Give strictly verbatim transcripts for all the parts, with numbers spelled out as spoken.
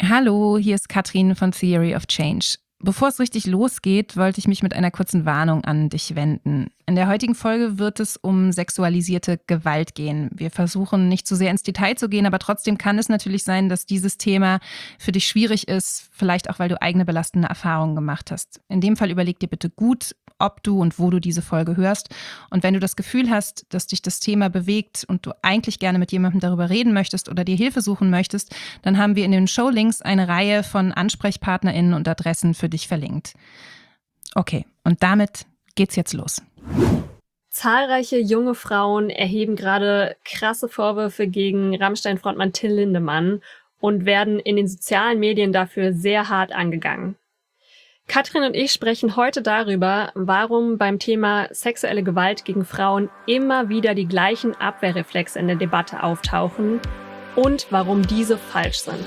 Hallo, hier ist Katrin von Theory of Change. Bevor es richtig losgeht, wollte ich mich mit einer kurzen Warnung an dich wenden. In der heutigen Folge wird es um sexualisierte Gewalt gehen. Wir versuchen nicht zu sehr ins Detail zu gehen, aber trotzdem kann es natürlich sein, dass dieses Thema für dich schwierig ist, vielleicht auch, weil du eigene belastende Erfahrungen gemacht hast. In dem Fall überleg dir bitte gut, ob du und wo du diese Folge hörst. Und wenn du das Gefühl hast, dass dich das Thema bewegt und du eigentlich gerne mit jemandem darüber reden möchtest oder dir Hilfe suchen möchtest, dann haben wir in den Showlinks eine Reihe von AnsprechpartnerInnen und Adressen für dich verlinkt. Okay, und damit geht's jetzt los. Zahlreiche junge Frauen erheben gerade krasse Vorwürfe gegen Rammstein-Frontmann Till Lindemann und werden in den sozialen Medien dafür sehr hart angegangen. Katrin und ich sprechen heute darüber, warum beim Thema sexuelle Gewalt gegen Frauen immer wieder die gleichen Abwehrreflexe in der Debatte auftauchen und warum diese falsch sind.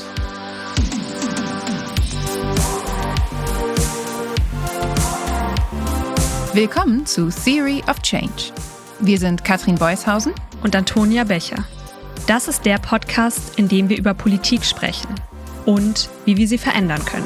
Willkommen zu Theory of Change. Wir sind Katrin Beushausen und Antonia Becher. Das ist der Podcast, in dem wir über Politik sprechen und wie wir sie verändern können.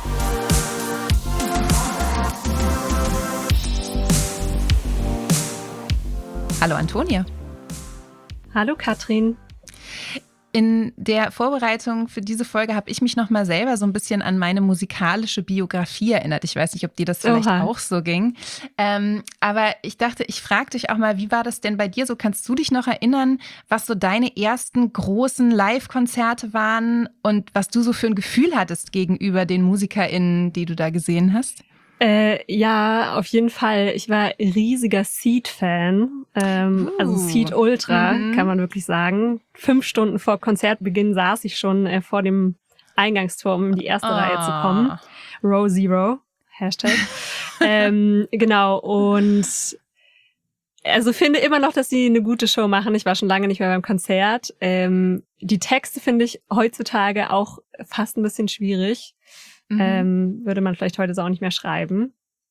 Hallo Antonia. Hallo Katrin. In der Vorbereitung für diese Folge habe ich mich nochmal selber so ein bisschen an meine musikalische Biografie erinnert. Ich weiß nicht, ob dir das vielleicht Oha. auch so ging. Ähm, aber ich dachte, ich frage dich auch mal, wie war das denn bei dir so? Kannst du dich noch erinnern, was so deine ersten großen Live-Konzerte waren und was du so für ein Gefühl hattest gegenüber den MusikerInnen, die du da gesehen hast? Äh, ja, auf jeden Fall. Ich war riesiger Seed-Fan, ähm, Uh. also Seed Ultra, Mhm. kann man wirklich sagen. Fünf Stunden vor Konzertbeginn saß ich schon äh, vor dem Eingangstor, um in die erste Ah. Reihe zu kommen. Row Zero, Hashtag. ähm, genau, und also finde immer noch, dass sie eine gute Show machen. Ich war schon lange nicht mehr beim Konzert. Ähm, die Texte finde ich heutzutage auch fast ein bisschen schwierig. Mhm. Ähm, würde man vielleicht heute so auch nicht mehr schreiben.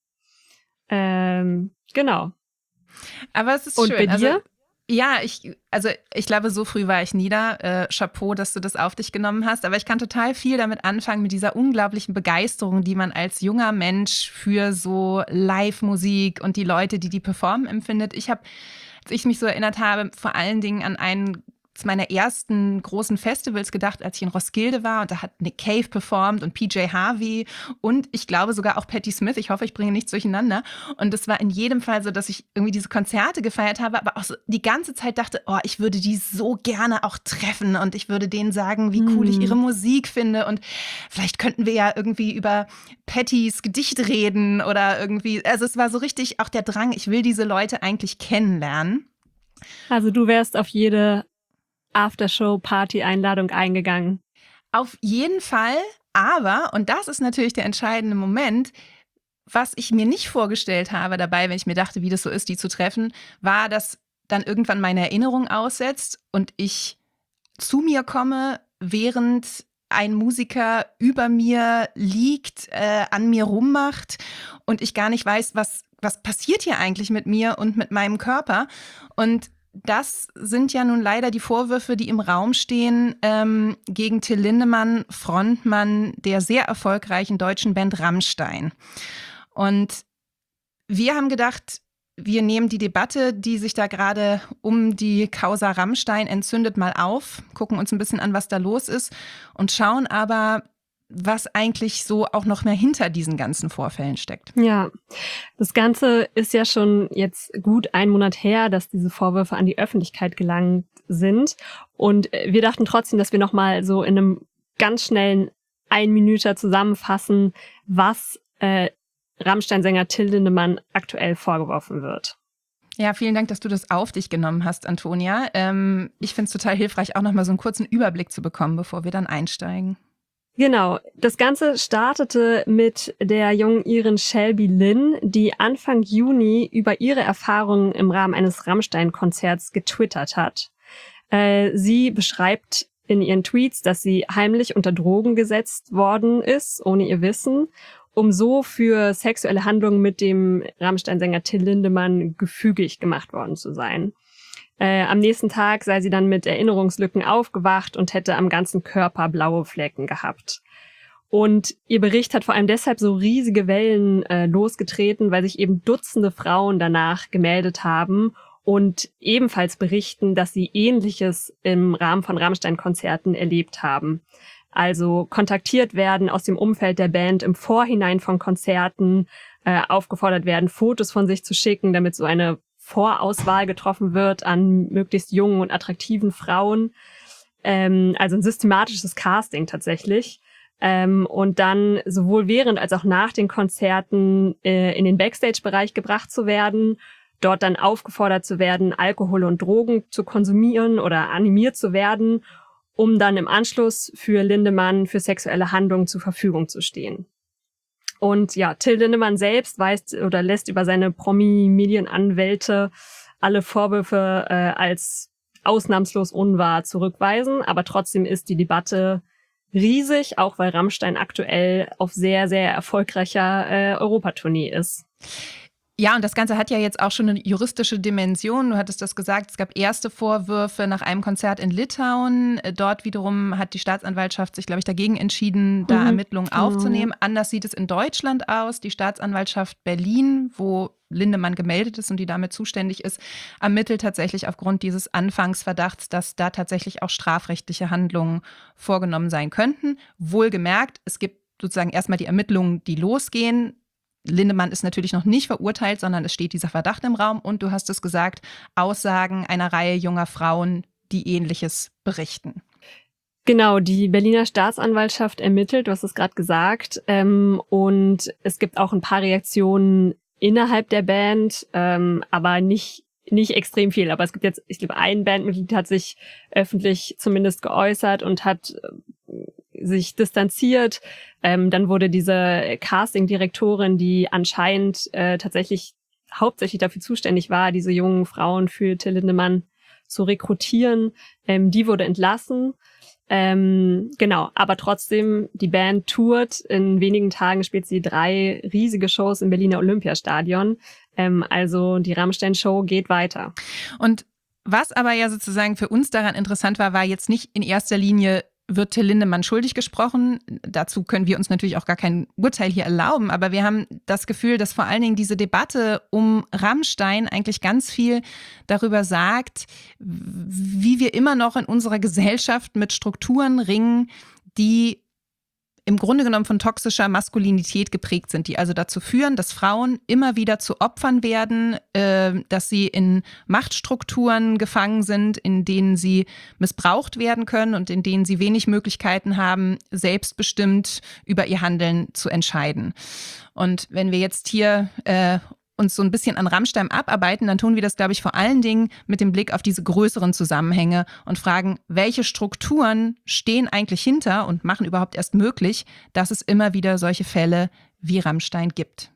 Ähm, genau. Aber es ist Und schön. bei dir? Also, ja, ich, also ich glaube, so früh war ich nie da. Äh, Chapeau, dass du das auf dich genommen hast. Aber ich kann total viel damit anfangen, mit dieser unglaublichen Begeisterung, die man als junger Mensch für so Live-Musik und die Leute, die die performen, empfindet. Ich habe, als ich mich so erinnert habe, vor allen Dingen an einen meiner ersten großen Festivals gedacht, als ich in Roskilde war, und da hat Nick Cave performt und P J Harvey und ich glaube sogar auch Patti Smith. Ich hoffe, ich bringe nichts durcheinander. Und es war in jedem Fall so, dass ich irgendwie diese Konzerte gefeiert habe, aber auch so die ganze Zeit dachte, oh, ich würde die so gerne auch treffen und ich würde denen sagen, wie cool ich ihre Musik finde und vielleicht könnten wir ja irgendwie über Pattys Gedicht reden oder irgendwie, also es war so richtig auch der Drang, ich will diese Leute eigentlich kennenlernen. Also du wärst auf jede Aftershow-Party-Einladung eingegangen. Auf jeden Fall, aber, und das ist natürlich der entscheidende Moment, was ich mir nicht vorgestellt habe dabei, wenn ich mir dachte, wie das so ist, die zu treffen, war, dass dann irgendwann meine Erinnerung aussetzt und ich zu mir komme, während ein Musiker über mir liegt, äh, an mir rummacht und ich gar nicht weiß, was, was passiert hier eigentlich mit mir und mit meinem Körper. Und das sind ja nun leider die Vorwürfe, die im Raum stehen ähm, gegen Till Lindemann, Frontmann der sehr erfolgreichen deutschen Band Rammstein. Und wir haben gedacht, wir nehmen die Debatte, die sich da gerade um die Causa Rammstein entzündet, mal auf, gucken uns ein bisschen an, was da los ist und schauen aber, was eigentlich so auch noch mehr hinter diesen ganzen Vorfällen steckt. Ja, das Ganze ist ja schon jetzt gut einen Monat her, dass diese Vorwürfe an die Öffentlichkeit gelangt sind. Und wir dachten trotzdem, dass wir nochmal so in einem ganz schnellen Ein-Minüter zusammenfassen, was äh, Rammstein-Sänger Till Lindemann aktuell vorgeworfen wird. Ja, vielen Dank, dass du das auf dich genommen hast, Antonia. Ähm, ich finde es total hilfreich, auch nochmal so einen kurzen Überblick zu bekommen, bevor wir dann einsteigen. Genau, das Ganze startete mit der jungen Irin Shelby Lynn, die Anfang Juni über ihre Erfahrungen im Rahmen eines Rammstein-Konzerts getwittert hat. Äh, sie beschreibt in ihren Tweets, dass sie heimlich unter Drogen gesetzt worden ist, ohne ihr Wissen, um so für sexuelle Handlungen mit dem Rammstein-Sänger Till Lindemann gefügig gemacht worden zu sein. Äh, am nächsten Tag sei sie dann mit Erinnerungslücken aufgewacht und hätte am ganzen Körper blaue Flecken gehabt. Und ihr Bericht hat vor allem deshalb so riesige Wellen äh, losgetreten, weil sich eben Dutzende Frauen danach gemeldet haben und ebenfalls berichten, dass sie Ähnliches im Rahmen von Rammstein-Konzerten erlebt haben. Also kontaktiert werden aus dem Umfeld der Band im Vorhinein von Konzerten, äh, aufgefordert werden, Fotos von sich zu schicken, damit so eine Vorauswahl getroffen wird an möglichst jungen und attraktiven Frauen. Ähm, also ein systematisches Casting tatsächlich. Ähm, und dann sowohl während als auch nach den Konzerten äh, in den Backstage-Bereich gebracht zu werden, dort dann aufgefordert zu werden, Alkohol und Drogen zu konsumieren oder animiert zu werden, um dann im Anschluss für Lindemann für sexuelle Handlungen zur Verfügung zu stehen. Und ja, Till Lindemann selbst weist oder lässt über seine Promi-Medienanwälte alle Vorwürfe äh, als ausnahmslos unwahr zurückweisen, aber trotzdem ist die Debatte riesig, auch weil Rammstein aktuell auf sehr, sehr erfolgreicher äh, Europatournee ist. Ja, und das Ganze hat ja jetzt auch schon eine juristische Dimension. Du hattest das gesagt, es gab erste Vorwürfe nach einem Konzert in Litauen. Dort wiederum hat die Staatsanwaltschaft sich, glaube ich, dagegen entschieden, da mhm. Ermittlungen aufzunehmen. Mhm. Anders sieht es in Deutschland aus. Die Staatsanwaltschaft Berlin, wo Lindemann gemeldet ist und die damit zuständig ist, ermittelt tatsächlich aufgrund dieses Anfangsverdachts, dass da tatsächlich auch strafrechtliche Handlungen vorgenommen sein könnten. Wohlgemerkt, es gibt sozusagen erstmal die Ermittlungen, die losgehen. Lindemann ist natürlich noch nicht verurteilt, sondern es steht dieser Verdacht im Raum. Und du hast es gesagt, Aussagen einer Reihe junger Frauen, die Ähnliches berichten. Genau, die Berliner Staatsanwaltschaft ermittelt, du hast es gerade gesagt. Ähm, und es gibt auch ein paar Reaktionen innerhalb der Band, ähm, aber nicht nicht extrem viel. Aber es gibt jetzt, ich glaube, ein Bandmitglied hat sich öffentlich zumindest geäußert und hat äh, sich distanziert. Ähm, dann wurde diese Casting-Direktorin, die anscheinend äh, tatsächlich hauptsächlich dafür zuständig war, diese jungen Frauen für Till Lindemann zu rekrutieren, ähm, die wurde entlassen. Ähm, genau, aber trotzdem, die Band tourt. In wenigen Tagen spielt sie drei riesige Shows im Berliner Olympiastadion. Ähm, also die Rammstein-Show geht weiter. Und was aber ja sozusagen für uns daran interessant war, war jetzt nicht in erster Linie, wird Till Lindemann schuldig gesprochen. Dazu können wir uns natürlich auch gar kein Urteil hier erlauben. Aber wir haben das Gefühl, dass vor allen Dingen diese Debatte um Rammstein eigentlich ganz viel darüber sagt, wie wir immer noch in unserer Gesellschaft mit Strukturen ringen, die im Grunde genommen von toxischer Maskulinität geprägt sind, die also dazu führen, dass Frauen immer wieder zu Opfern werden, äh, dass sie in Machtstrukturen gefangen sind, in denen sie missbraucht werden können und in denen sie wenig Möglichkeiten haben, selbstbestimmt über ihr Handeln zu entscheiden. Und wenn wir jetzt hier äh, uns so ein bisschen an Rammstein abarbeiten, dann tun wir das, glaube ich, vor allen Dingen mit dem Blick auf diese größeren Zusammenhänge und fragen, welche Strukturen stehen eigentlich hinter und machen überhaupt erst möglich, dass es immer wieder solche Fälle wie Rammstein gibt.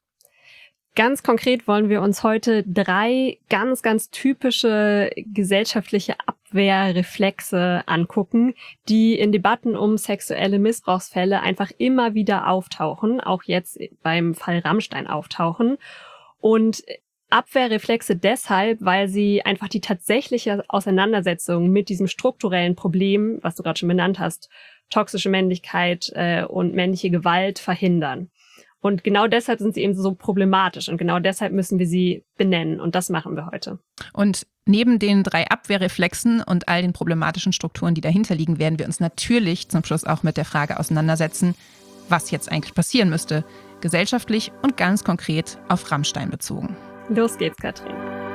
Ganz konkret wollen wir uns heute drei ganz, ganz typische gesellschaftliche Abwehrreflexe angucken, die in Debatten um sexuelle Missbrauchsfälle einfach immer wieder auftauchen, auch jetzt beim Fall Rammstein auftauchen. Und Abwehrreflexe deshalb, weil sie einfach die tatsächliche Auseinandersetzung mit diesem strukturellen Problem, was du gerade schon benannt hast, toxische Männlichkeit äh, und männliche Gewalt verhindern. Und genau deshalb sind sie eben so problematisch und genau deshalb müssen wir sie benennen und das machen wir heute. Und neben den drei Abwehrreflexen und all den problematischen Strukturen, die dahinter liegen, werden wir uns natürlich zum Schluss auch mit der Frage auseinandersetzen, was jetzt eigentlich passieren müsste, gesellschaftlich und ganz konkret auf Rammstein bezogen. Los geht's, Katrin.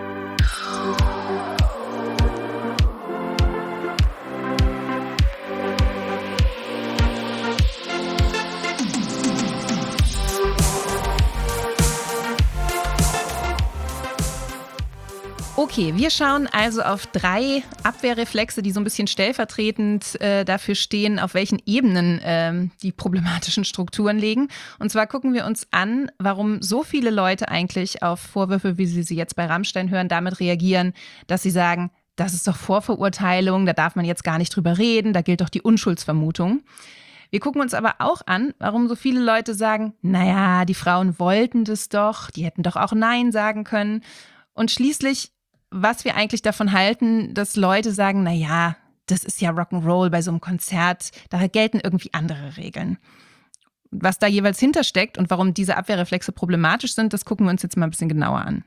Okay, wir schauen also auf drei Abwehrreflexe, die so ein bisschen stellvertretend äh, dafür stehen, auf welchen Ebenen äh, die problematischen Strukturen liegen. Und zwar gucken wir uns an, warum so viele Leute eigentlich auf Vorwürfe, wie sie sie jetzt bei Rammstein hören, damit reagieren, dass sie sagen, das ist doch Vorverurteilung, da darf man jetzt gar nicht drüber reden, da gilt doch die Unschuldsvermutung. Wir gucken uns aber auch an, warum so viele Leute sagen, naja, die Frauen wollten das doch, die hätten doch auch Nein sagen können. Und schließlich was wir eigentlich davon halten, dass Leute sagen, na ja, das ist ja Rock'n'Roll bei so einem Konzert, da gelten irgendwie andere Regeln. Was da jeweils hintersteckt und warum diese Abwehrreflexe problematisch sind, das gucken wir uns jetzt mal ein bisschen genauer an.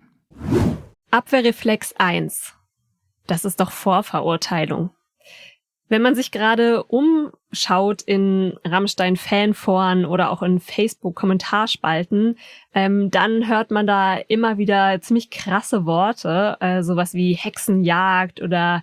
Abwehrreflex eins. Das ist doch Vorverurteilung. Wenn man sich gerade umschaut in Rammstein-Fanforen oder auch in Facebook-Kommentarspalten, ähm, dann hört man da immer wieder ziemlich krasse Worte, äh, sowas wie Hexenjagd oder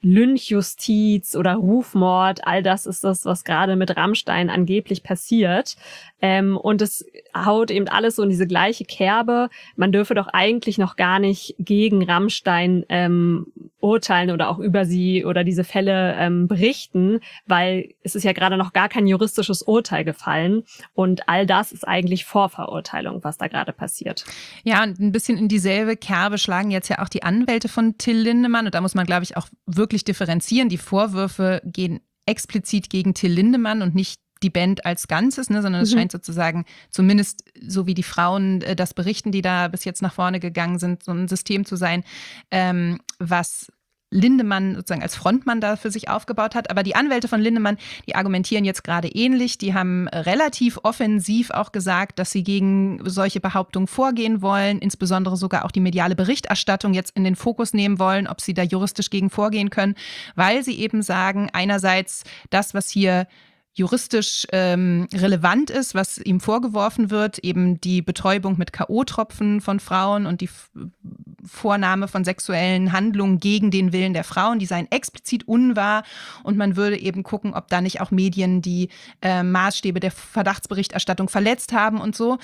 Lynchjustiz oder Rufmord. All das ist das, was gerade mit Rammstein angeblich passiert. Ähm, und es haut eben alles so in diese gleiche Kerbe. Man dürfe doch eigentlich noch gar nicht gegen Rammstein ähm, urteilen oder auch über sie oder diese Fälle ähm, berichten, weil es ist ja gerade noch gar kein juristisches Urteil gefallen. Und all das ist eigentlich Vorverurteilung, was da gerade passiert. Ja, und ein bisschen in dieselbe Kerbe schlagen jetzt ja auch die Anwälte von Till Lindemann. Und da muss man, glaube ich, auch wirklich differenzieren. Die Vorwürfe gehen explizit gegen Till Lindemann und nicht die Band als Ganzes, ne, sondern es mhm. scheint sozusagen, zumindest so wie die Frauen äh, das berichten, die da bis jetzt nach vorne gegangen sind, so ein System zu sein, ähm, was Lindemann sozusagen als Frontmann da für sich aufgebaut hat. Aber die Anwälte von Lindemann, die argumentieren jetzt gerade ähnlich. Die haben relativ offensiv auch gesagt, dass sie gegen solche Behauptungen vorgehen wollen, insbesondere sogar auch die mediale Berichterstattung jetzt in den Fokus nehmen wollen, ob sie da juristisch gegen vorgehen können, weil sie eben sagen, einerseits das, was hier juristisch ähm, relevant ist, was ihm vorgeworfen wird, eben die Betäubung mit K O-Tropfen von Frauen und die F- Vornahme von sexuellen Handlungen gegen den Willen der Frauen, die seien explizit unwahr und man würde eben gucken, ob da nicht auch Medien die äh, Maßstäbe der Verdachtsberichterstattung verletzt haben und so.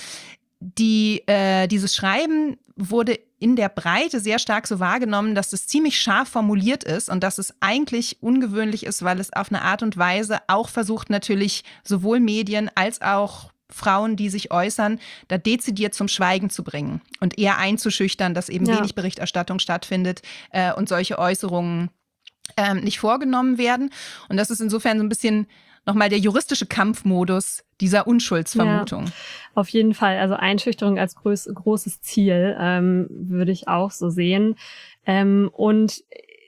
Die, äh, dieses Schreiben wurde in der Breite sehr stark so wahrgenommen, dass es ziemlich scharf formuliert ist und dass es eigentlich ungewöhnlich ist, weil es auf eine Art und Weise auch versucht, natürlich sowohl Medien als auch Frauen, die sich äußern, da dezidiert zum Schweigen zu bringen und eher einzuschüchtern, dass eben ja. wenig Berichterstattung stattfindet äh, und solche Äußerungen ähm, nicht vorgenommen werden. Und das ist insofern so ein bisschen nochmal der juristische Kampfmodus dieser Unschuldsvermutung. Ja, auf jeden Fall. Also Einschüchterung als groß, großes Ziel ähm, würde ich auch so sehen. Ähm, und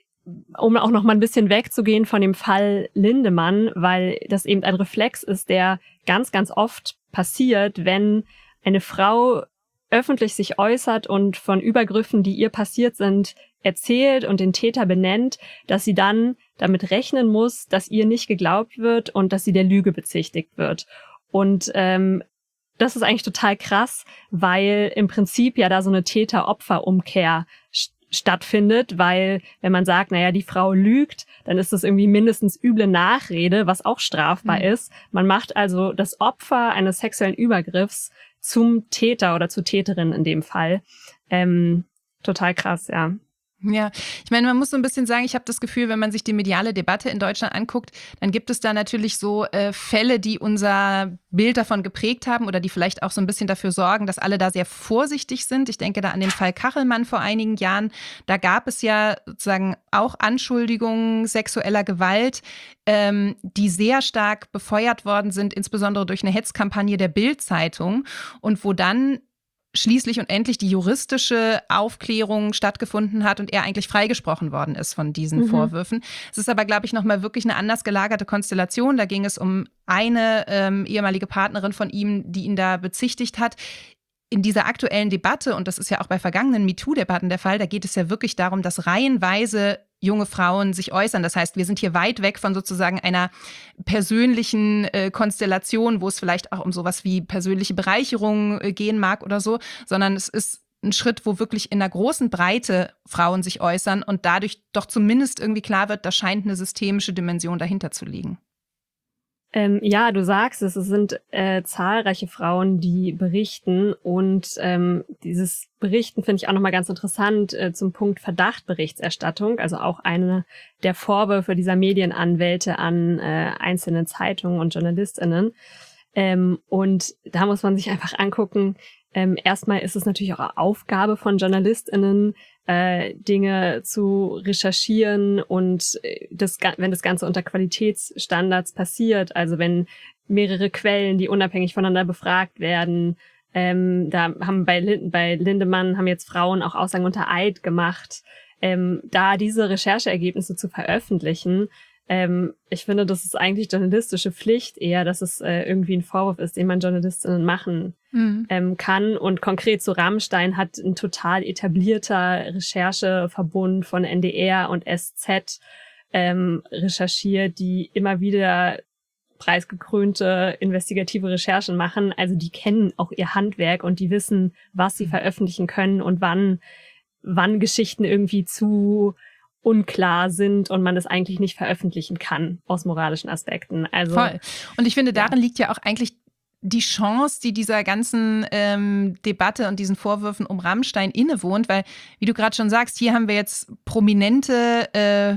um auch noch mal ein bisschen wegzugehen von dem Fall Lindemann, weil das eben ein Reflex ist, der ganz, ganz oft passiert, wenn eine Frau öffentlich sich äußert und von Übergriffen, die ihr passiert sind, erzählt und den Täter benennt, dass sie dann damit rechnen muss, dass ihr nicht geglaubt wird und dass sie der Lüge bezichtigt wird. Und ähm, das ist eigentlich total krass, weil im Prinzip ja da so eine Täter-Opfer-Umkehr st- stattfindet, weil wenn man sagt, naja, die Frau lügt, dann ist das irgendwie mindestens üble Nachrede, was auch strafbar mhm. ist. Man macht also das Opfer eines sexuellen Übergriffs zum Täter oder zur Täterin in dem Fall. Ähm, total krass, ja. Ja, ich meine, man muss so ein bisschen sagen, ich habe das Gefühl, wenn man sich die mediale Debatte in Deutschland anguckt, dann gibt es da natürlich so äh, Fälle, die unser Bild davon geprägt haben oder die vielleicht auch so ein bisschen dafür sorgen, dass alle da sehr vorsichtig sind. Ich denke da an den Fall Kachelmann vor einigen Jahren. Da gab es ja sozusagen auch Anschuldigungen sexueller Gewalt, ähm, die sehr stark befeuert worden sind, insbesondere durch eine Hetzkampagne der Bild-Zeitung und wo dann schließlich und endlich die juristische Aufklärung stattgefunden hat und er eigentlich freigesprochen worden ist von diesen mhm. Vorwürfen. Es ist aber, glaube ich, nochmal wirklich eine anders gelagerte Konstellation. Da ging es um eine ähm, ehemalige Partnerin von ihm, die ihn da bezichtigt hat. In dieser aktuellen Debatte, und das ist ja auch bei vergangenen MeToo-Debatten der Fall, da geht es ja wirklich darum, dass reihenweise junge Frauen sich äußern. Das heißt, wir sind hier weit weg von sozusagen einer persönlichen äh, Konstellation, wo es vielleicht auch um sowas wie persönliche Bereicherung äh, gehen mag oder so, sondern es ist ein Schritt, wo wirklich in einer großen Breite Frauen sich äußern und dadurch doch zumindest irgendwie klar wird, da scheint eine systemische Dimension dahinter zu liegen. Ähm, ja, du sagst es, es sind äh, zahlreiche Frauen, die berichten und ähm, dieses Berichten finde ich auch nochmal ganz interessant äh, zum Punkt Verdachtberichterstattung, also auch eine der Vorwürfe dieser Medienanwälte an äh, einzelne Zeitungen und JournalistInnen. Ähm, und da muss man sich einfach angucken, ähm, erstmal ist es natürlich auch Aufgabe von JournalistInnen, äh, Dinge zu recherchieren und das, wenn das Ganze unter Qualitätsstandards passiert, also wenn mehrere Quellen, die unabhängig voneinander befragt werden, ähm, da haben bei, Lind- bei Lindemann haben jetzt Frauen auch Aussagen unter Eid gemacht, ähm, da diese Rechercheergebnisse zu veröffentlichen. Ähm, ich finde, das ist eigentlich journalistische Pflicht eher, dass es äh, irgendwie ein Vorwurf ist, den man Journalistinnen machen mhm. ähm, kann. Und konkret zu Rammstein hat ein total etablierter Rechercheverbund von N D R und S Z ähm, recherchiert, die immer wieder preisgekrönte investigative Recherchen machen. Also die kennen auch ihr Handwerk und die wissen, was sie veröffentlichen können und wann, wann Geschichten irgendwie zu unklar sind und man das eigentlich nicht veröffentlichen kann aus moralischen Aspekten. Also, voll. Und ich finde, darin ja. liegt ja auch eigentlich die Chance, die dieser ganzen ähm, Debatte und diesen Vorwürfen um Rammstein innewohnt, weil, wie du gerade schon sagst, hier haben wir jetzt prominente äh,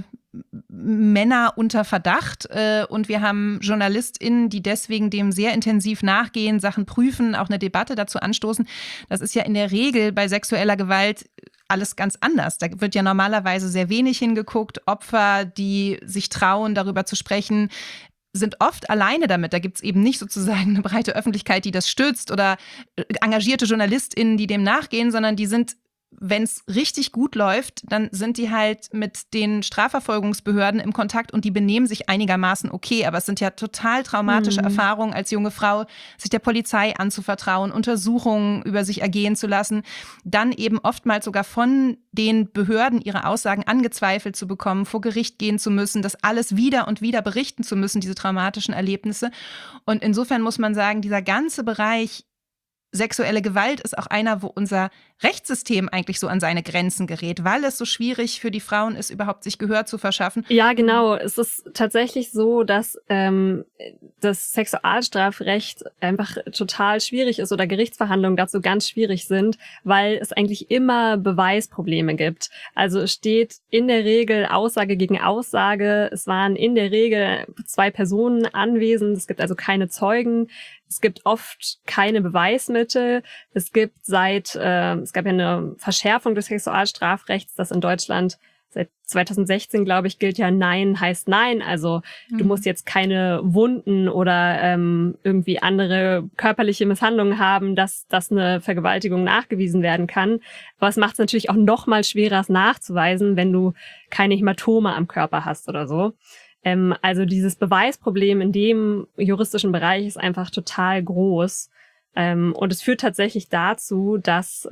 Männer unter Verdacht äh, und wir haben JournalistInnen, die deswegen dem sehr intensiv nachgehen, Sachen prüfen, auch eine Debatte dazu anstoßen. Das ist ja in der Regel bei sexueller Gewalt alles ganz anders. Da wird ja normalerweise sehr wenig hingeguckt. Opfer, die sich trauen, darüber zu sprechen, sind oft alleine damit. Da gibt es eben nicht sozusagen eine breite Öffentlichkeit, die das stützt oder engagierte JournalistInnen, die dem nachgehen, sondern die sind, wenn es richtig gut läuft, dann sind die halt mit den Strafverfolgungsbehörden im Kontakt und die benehmen sich einigermaßen okay. Aber es sind ja total traumatische mhm. Erfahrungen als junge Frau, sich der Polizei anzuvertrauen, Untersuchungen über sich ergehen zu lassen, dann eben oftmals sogar von den Behörden ihre Aussagen angezweifelt zu bekommen, vor Gericht gehen zu müssen, das alles wieder und wieder berichten zu müssen, diese traumatischen Erlebnisse. Und insofern muss man sagen, dieser ganze Bereich sexuelle Gewalt ist auch einer, wo unser Rechtssystem eigentlich so an seine Grenzen gerät, weil es so schwierig für die Frauen ist, überhaupt sich Gehör zu verschaffen. Ja, genau. Es ist tatsächlich so, dass ähm, das Sexualstrafrecht einfach total schwierig ist oder Gerichtsverhandlungen dazu ganz schwierig sind, weil es eigentlich immer Beweisprobleme gibt. Also es steht in der Regel Aussage gegen Aussage. Es waren in der Regel zwei Personen anwesend. Es gibt also keine Zeugen. Es gibt oft keine Beweismittel. Es gibt seit, äh, es gab ja eine Verschärfung des Sexualstrafrechts, das in Deutschland seit zweitausendsechzehn, glaube ich, gilt ja Nein heißt Nein. Also mhm. du musst jetzt keine Wunden oder ähm, irgendwie andere körperliche Misshandlungen haben, dass, dass eine Vergewaltigung nachgewiesen werden kann. Aber es macht es natürlich auch noch mal schwerer, es nachzuweisen, wenn du keine Hämatome am Körper hast oder so. Also dieses Beweisproblem in dem juristischen Bereich ist einfach total groß. Und es führt tatsächlich dazu, dass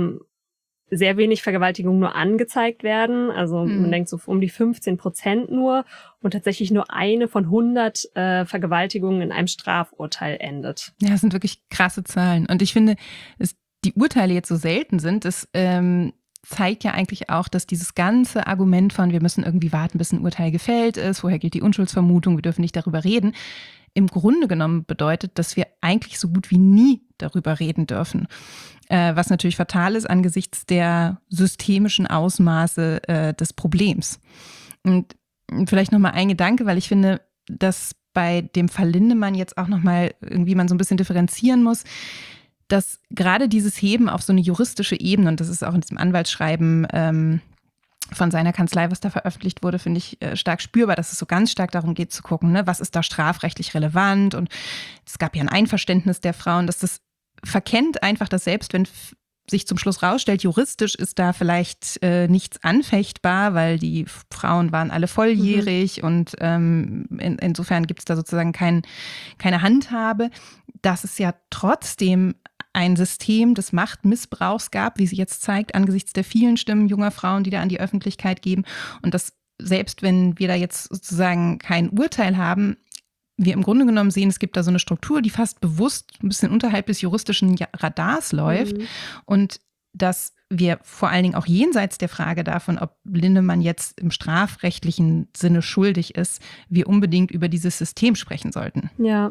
sehr wenig Vergewaltigungen nur angezeigt werden. Also mhm. man denkt so um die fünfzehn Prozent nur und tatsächlich nur eine von hundert Vergewaltigungen in einem Strafurteil endet. Ja, das sind wirklich krasse Zahlen. Und ich finde, dass die Urteile jetzt so selten sind, dass ähm zeigt ja eigentlich auch, dass dieses ganze Argument von, wir müssen irgendwie warten, bis ein Urteil gefällt ist, vorher gilt die Unschuldsvermutung, wir dürfen nicht darüber reden, im Grunde genommen bedeutet, dass wir eigentlich so gut wie nie darüber reden dürfen. Äh, was natürlich fatal ist angesichts der systemischen Ausmaße äh, des Problems. Und vielleicht nochmal ein Gedanke, weil ich finde, dass bei dem Fall Lindemann jetzt auch nochmal irgendwie man so ein bisschen differenzieren muss, dass gerade dieses Heben auf so eine juristische Ebene, und das ist auch in diesem Anwaltsschreiben ähm, von seiner Kanzlei, was da veröffentlicht wurde, finde ich äh, stark spürbar, dass es so ganz stark darum geht zu gucken, ne, was ist da strafrechtlich relevant. Und es gab ja ein Einverständnis der Frauen, dass das verkennt einfach, dass selbst wenn f- sich zum Schluss rausstellt, juristisch ist da vielleicht äh, nichts anfechtbar, weil die Frauen waren alle volljährig mhm. und ähm, in, insofern gibt es da sozusagen kein, keine Handhabe, dass es ja trotzdem ein System des Machtmissbrauchs gab, wie sie jetzt zeigt, angesichts der vielen Stimmen junger Frauen, die da an die Öffentlichkeit geben. Und dass selbst wenn wir da jetzt sozusagen kein Urteil haben, wir im Grunde genommen sehen, es gibt da so eine Struktur, die fast bewusst ein bisschen unterhalb des juristischen Radars läuft. Mhm. Und dass wir vor allen Dingen auch jenseits der Frage davon, ob Lindemann jetzt im strafrechtlichen Sinne schuldig ist, wir unbedingt über dieses System sprechen sollten. Ja.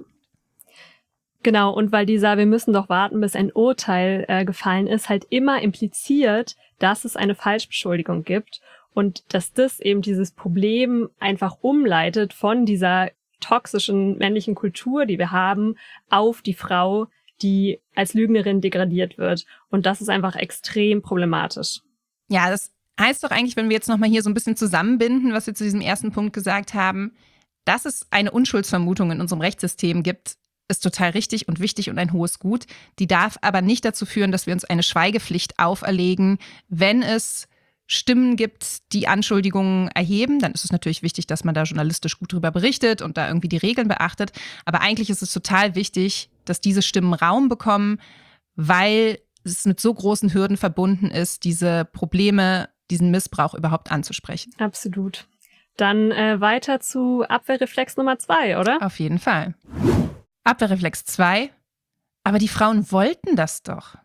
Genau, und weil dieser wir müssen doch warten, bis ein Urteil äh, gefallen ist, halt immer impliziert, dass es eine Falschbeschuldigung gibt und dass das eben dieses Problem einfach umleitet von dieser toxischen männlichen Kultur, die wir haben, auf die Frau, die als Lügnerin degradiert wird. Und das ist einfach extrem problematisch. Ja, das heißt doch eigentlich, wenn wir jetzt nochmal hier so ein bisschen zusammenbinden, was wir zu diesem ersten Punkt gesagt haben, dass es eine Unschuldsvermutung in unserem Rechtssystem gibt, ist total richtig und wichtig und ein hohes Gut. Die darf aber nicht dazu führen, dass wir uns eine Schweigepflicht auferlegen, wenn es Stimmen gibt, die Anschuldigungen erheben, dann ist es natürlich wichtig, dass man da journalistisch gut drüber berichtet und da irgendwie die Regeln beachtet. Aber eigentlich ist es total wichtig, dass diese Stimmen Raum bekommen, weil es mit so großen Hürden verbunden ist, diese Probleme, diesen Missbrauch überhaupt anzusprechen. Absolut. Dann äh, weiter zu Abwehrreflex Nummer zwei, oder? Auf jeden Fall. Abwehrreflex zwei. Aber die Frauen wollten das doch.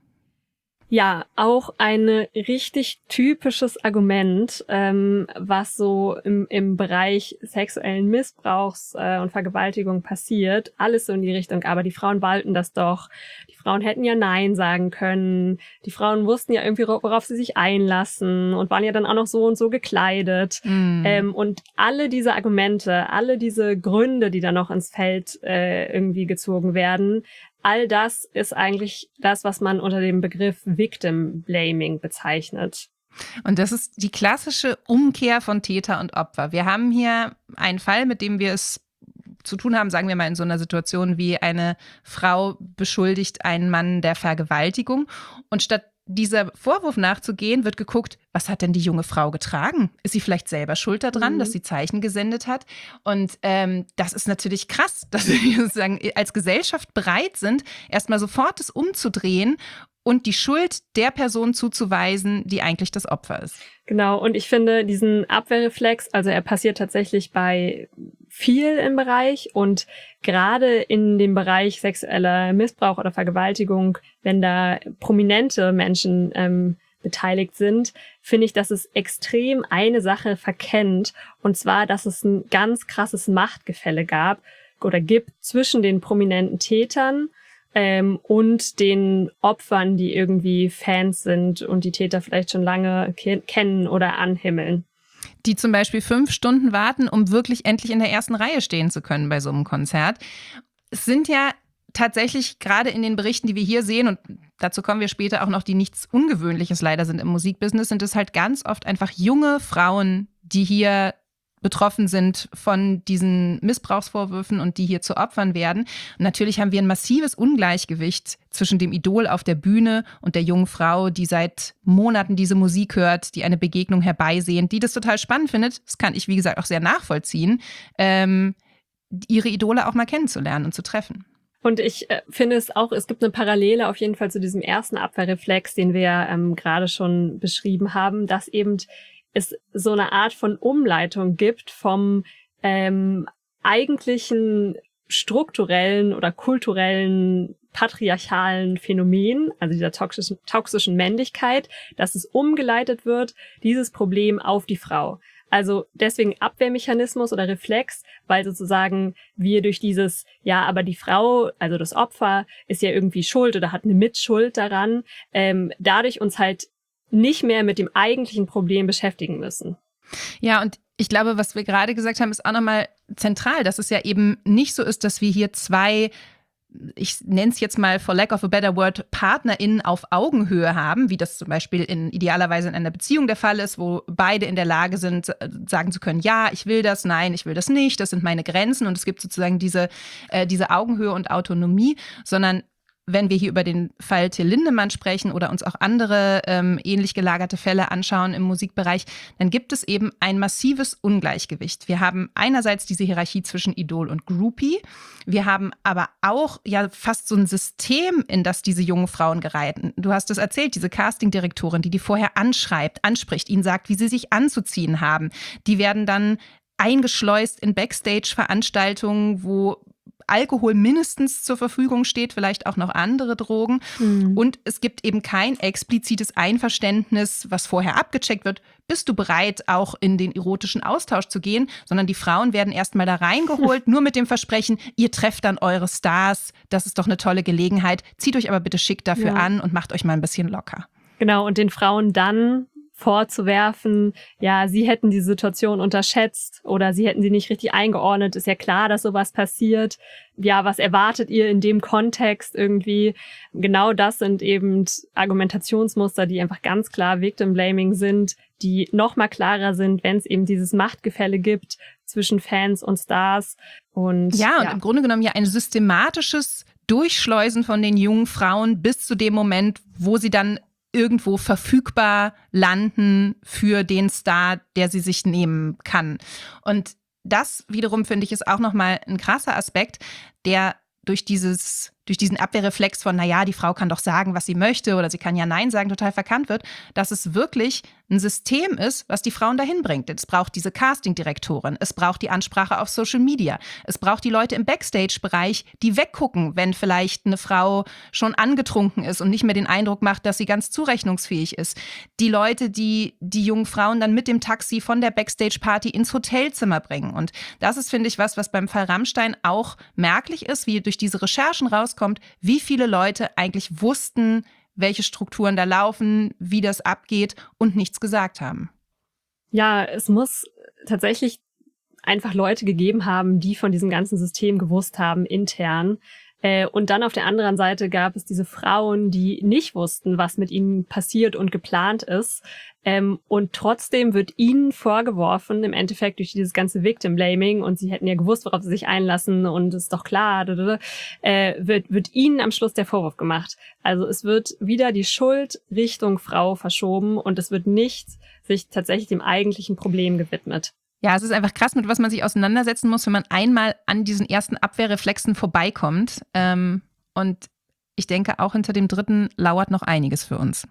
Ja, auch ein richtig typisches Argument, ähm, was so im, im Bereich sexuellen Missbrauchs äh, und Vergewaltigung passiert. Alles so in die Richtung, aber die Frauen wollten das doch. Die Frauen hätten ja Nein sagen können. Die Frauen wussten ja irgendwie, worauf sie sich einlassen und waren ja dann auch noch so und so gekleidet. Mm. Ähm, und alle diese Argumente, alle diese Gründe, die da noch ins Feld äh, irgendwie gezogen werden, all das ist eigentlich das, was man unter dem Begriff Victim Blaming bezeichnet. Und das ist die klassische Umkehr von Täter und Opfer. Wir haben hier einen Fall, mit dem wir es zu tun haben, sagen wir mal in so einer Situation wie eine Frau beschuldigt einen Mann der Vergewaltigung. Und statt dieser Vorwurf nachzugehen, wird geguckt, was hat denn die junge Frau getragen? Ist sie vielleicht selber schuld daran, mhm. dass sie Zeichen gesendet hat? Und ähm, das ist natürlich krass, dass wir sozusagen als Gesellschaft bereit sind, erstmal sofort das umzudrehen und die Schuld der Person zuzuweisen, die eigentlich das Opfer ist. Genau, und ich finde diesen Abwehrreflex, also er passiert tatsächlich bei viel im Bereich und gerade in dem Bereich sexueller Missbrauch oder Vergewaltigung, wenn da prominente Menschen ähm, beteiligt sind, finde ich, dass es extrem eine Sache verkennt, und zwar, dass es ein ganz krasses Machtgefälle gab oder gibt zwischen den prominenten Tätern Ähm, und den Opfern, die irgendwie Fans sind und die Täter vielleicht schon lange ke- kennen oder anhimmeln. Die zum Beispiel fünf Stunden warten, um wirklich endlich in der ersten Reihe stehen zu können bei so einem Konzert. Es sind ja tatsächlich gerade in den Berichten, die wir hier sehen, und dazu kommen wir später auch noch, die nichts Ungewöhnliches leider sind im Musikbusiness, sind es halt ganz oft einfach junge Frauen, die hier betroffen sind von diesen Missbrauchsvorwürfen und die hier zu Opfern werden. Und natürlich haben wir ein massives Ungleichgewicht zwischen dem Idol auf der Bühne und der jungen Frau, die seit Monaten diese Musik hört, die eine Begegnung herbeisehnt, die das total spannend findet. Das kann ich, wie gesagt, auch sehr nachvollziehen, ähm, ihre Idole auch mal kennenzulernen und zu treffen. Und ich äh, finde es auch, es gibt eine Parallele auf jeden Fall zu diesem ersten Abwehrreflex, den wir ähm, gerade schon beschrieben haben, dass eben es so eine Art von Umleitung gibt vom ähm, eigentlichen strukturellen oder kulturellen patriarchalen Phänomen, also dieser toxischen, toxischen Männlichkeit, dass es umgeleitet wird, dieses Problem auf die Frau. Also deswegen Abwehrmechanismus oder Reflex, weil sozusagen wir durch dieses, ja, aber die Frau, also das Opfer, ist ja irgendwie schuld oder hat eine Mitschuld daran, ähm, dadurch uns halt nicht mehr mit dem eigentlichen Problem beschäftigen müssen. Ja, und ich glaube, was wir gerade gesagt haben, ist auch nochmal zentral, dass es ja eben nicht so ist, dass wir hier zwei, ich nenne es jetzt mal for lack of a better word, PartnerInnen auf Augenhöhe haben, wie das zum Beispiel in idealerweise in einer Beziehung der Fall ist, wo beide in der Lage sind, sagen zu können, ja, ich will das, nein, ich will das nicht, das sind meine Grenzen, und es gibt sozusagen diese, äh, diese Augenhöhe und Autonomie, sondern wenn wir hier über den Fall Till Lindemann sprechen oder uns auch andere ähm, ähnlich gelagerte Fälle anschauen im Musikbereich, dann gibt es eben ein massives Ungleichgewicht. Wir haben einerseits diese Hierarchie zwischen Idol und Groupie. Wir haben aber auch ja fast so ein System, in das diese jungen Frauen geraten. Du hast es erzählt, diese Castingdirektorin, die die vorher anschreibt, anspricht, ihnen sagt, wie sie sich anzuziehen haben. Die werden dann eingeschleust in Backstage-Veranstaltungen, wo Alkohol mindestens zur Verfügung steht, vielleicht auch noch andere Drogen. Mhm. Und es gibt eben kein explizites Einverständnis, was vorher abgecheckt wird. Bist du bereit, auch in den erotischen Austausch zu gehen? Sondern die Frauen werden erstmal da reingeholt, nur mit dem Versprechen, ihr trefft dann eure Stars. Das ist doch eine tolle Gelegenheit. Zieht euch aber bitte schick dafür ja. an und macht euch mal ein bisschen locker. Genau, und den Frauen dann vorzuwerfen, ja, sie hätten die Situation unterschätzt oder sie hätten sie nicht richtig eingeordnet. Ist ja klar, dass sowas passiert. Ja, was erwartet ihr in dem Kontext irgendwie? Genau das sind eben Argumentationsmuster, die einfach ganz klar Victim Blaming sind, die noch mal klarer sind, wenn es eben dieses Machtgefälle gibt zwischen Fans und Stars. Und ja, und ja. im Grunde genommen ja ein systematisches Durchschleusen von den jungen Frauen bis zu dem Moment, wo sie dann irgendwo verfügbar landen für den Star, der sie sich nehmen kann. Und das wiederum, finde ich, ist auch nochmal ein krasser Aspekt, der durch dieses, durch diesen Abwehrreflex von, naja, die Frau kann doch sagen, was sie möchte oder sie kann ja Nein sagen, total verkannt wird, dass es wirklich ein System ist, was die Frauen dahin bringt. Es braucht diese Casting-Direktorin, es braucht die Ansprache auf Social Media, es braucht die Leute im Backstage-Bereich, die weggucken, wenn vielleicht eine Frau schon angetrunken ist und nicht mehr den Eindruck macht, dass sie ganz zurechnungsfähig ist. Die Leute, die die jungen Frauen dann mit dem Taxi von der Backstage-Party ins Hotelzimmer bringen. Und das ist, finde ich, was, was beim Fall Rammstein auch merklich ist, wie durch diese Recherchen rauskommt, wie viele Leute eigentlich wussten, welche Strukturen da laufen, wie das abgeht und nichts gesagt haben. Ja, es muss tatsächlich einfach Leute gegeben haben, die von diesem ganzen System gewusst haben, intern. Äh, und dann auf der anderen Seite gab es diese Frauen, die nicht wussten, was mit ihnen passiert und geplant ist. Ähm, und trotzdem wird ihnen vorgeworfen, im Endeffekt durch dieses ganze Victim-Blaming, und sie hätten ja gewusst, worauf sie sich einlassen und ist doch klar, äh, wird, wird ihnen am Schluss der Vorwurf gemacht. Also es wird wieder die Schuld Richtung Frau verschoben und es wird nicht sich tatsächlich dem eigentlichen Problem gewidmet. Ja, es ist einfach krass, mit was man sich auseinandersetzen muss, wenn man einmal an diesen ersten Abwehrreflexen vorbeikommt. Ähm, und ich denke, auch hinter dem dritten lauert noch einiges für uns.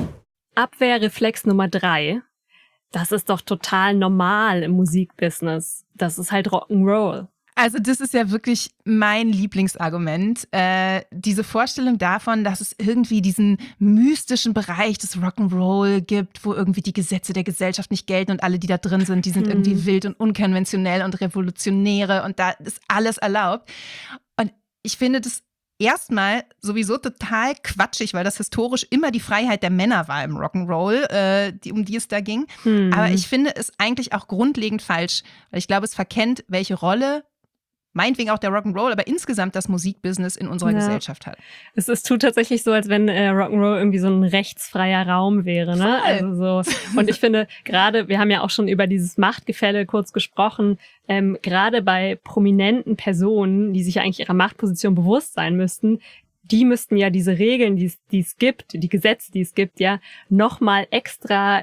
Abwehrreflex Nummer drei. Das ist doch total normal im Musikbusiness. Das ist halt Rock'n'Roll. Also das ist ja wirklich mein Lieblingsargument. Äh, diese Vorstellung davon, dass es irgendwie diesen mystischen Bereich des Rock'n'Roll gibt, wo irgendwie die Gesetze der Gesellschaft nicht gelten und alle, die da drin sind, die sind hm. irgendwie wild und unkonventionell und revolutionäre und da ist alles erlaubt. Und ich finde das erstmal sowieso total quatschig, weil das historisch immer die Freiheit der Männer war im Rock'n'Roll, äh, die, um die es da ging. Hm. Aber ich finde es eigentlich auch grundlegend falsch, weil ich glaube, es verkennt, welche Rolle meinetwegen auch der Rock'n'Roll, aber insgesamt das Musikbusiness in unserer ja. Gesellschaft hat. Es ist tut tatsächlich so, als wenn äh, Rock'n'Roll irgendwie so ein rechtsfreier Raum wäre, ne? Also so. Und ich finde, gerade, wir haben ja auch schon über dieses Machtgefälle kurz gesprochen, ähm, gerade bei prominenten Personen, die sich ja eigentlich ihrer Machtposition bewusst sein müssten, die müssten ja diese Regeln, die es, die es gibt, die Gesetze, die es gibt, ja, nochmal extra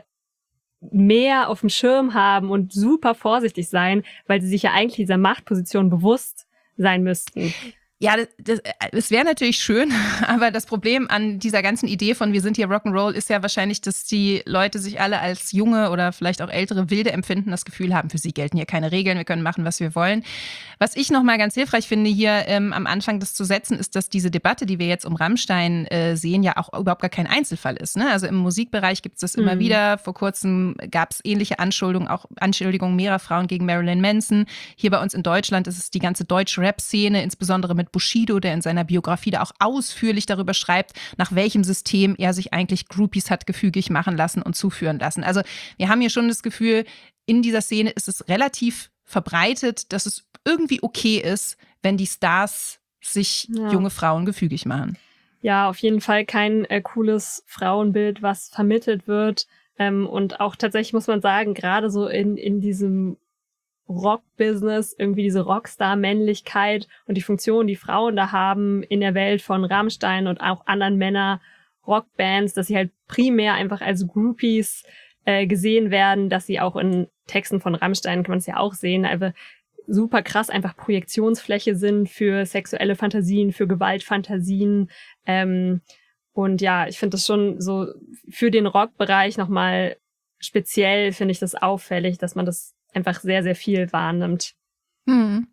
mehr auf dem Schirm haben und super vorsichtig sein, weil sie sich ja eigentlich dieser Machtposition bewusst sein müssten. Ja, das, das wäre natürlich schön, aber das Problem an dieser ganzen Idee von wir sind hier Rock'n'Roll ist ja wahrscheinlich, dass die Leute sich alle als junge oder vielleicht auch ältere Wilde empfinden, das Gefühl haben, für sie gelten hier keine Regeln, wir können machen, was wir wollen. Was ich nochmal ganz hilfreich finde, hier ähm, am Anfang das zu setzen, ist, dass diese Debatte, die wir jetzt um Rammstein äh, sehen, ja auch überhaupt gar kein Einzelfall ist. Ne? Also im Musikbereich gibt es das mhm. immer wieder. Vor kurzem gab es ähnliche Anschuldigungen, auch Anschuldigungen mehrerer Frauen gegen Marilyn Manson. Hier bei uns in Deutschland ist es die ganze Deutsch-Rap-Szene, insbesondere mit Bushido, der in seiner Biografie da auch ausführlich darüber schreibt, nach welchem System er sich eigentlich Groupies hat gefügig machen lassen und zuführen lassen. Also wir haben hier schon das Gefühl, in dieser Szene ist es relativ verbreitet, dass es irgendwie okay ist, wenn die Stars sich ja. junge Frauen gefügig machen. Ja, auf jeden Fall kein äh, cooles Frauenbild, was vermittelt wird. Ähm, und auch tatsächlich muss man sagen, gerade so in, in diesem Rock-Business, irgendwie diese Rockstar-Männlichkeit und die Funktion, die Frauen da haben in der Welt von Rammstein und auch anderen Männer-Rockbands, dass sie halt primär einfach als Groupies äh, gesehen werden, dass sie auch in Texten von Rammstein, kann man es ja auch sehen, einfach super krass einfach Projektionsfläche sind für sexuelle Fantasien, für Gewaltfantasien. Ähm, und ja, ich finde das schon so für den Rockbereich nochmal speziell, finde ich das auffällig, dass man das einfach sehr, sehr viel wahrnimmt. Hm.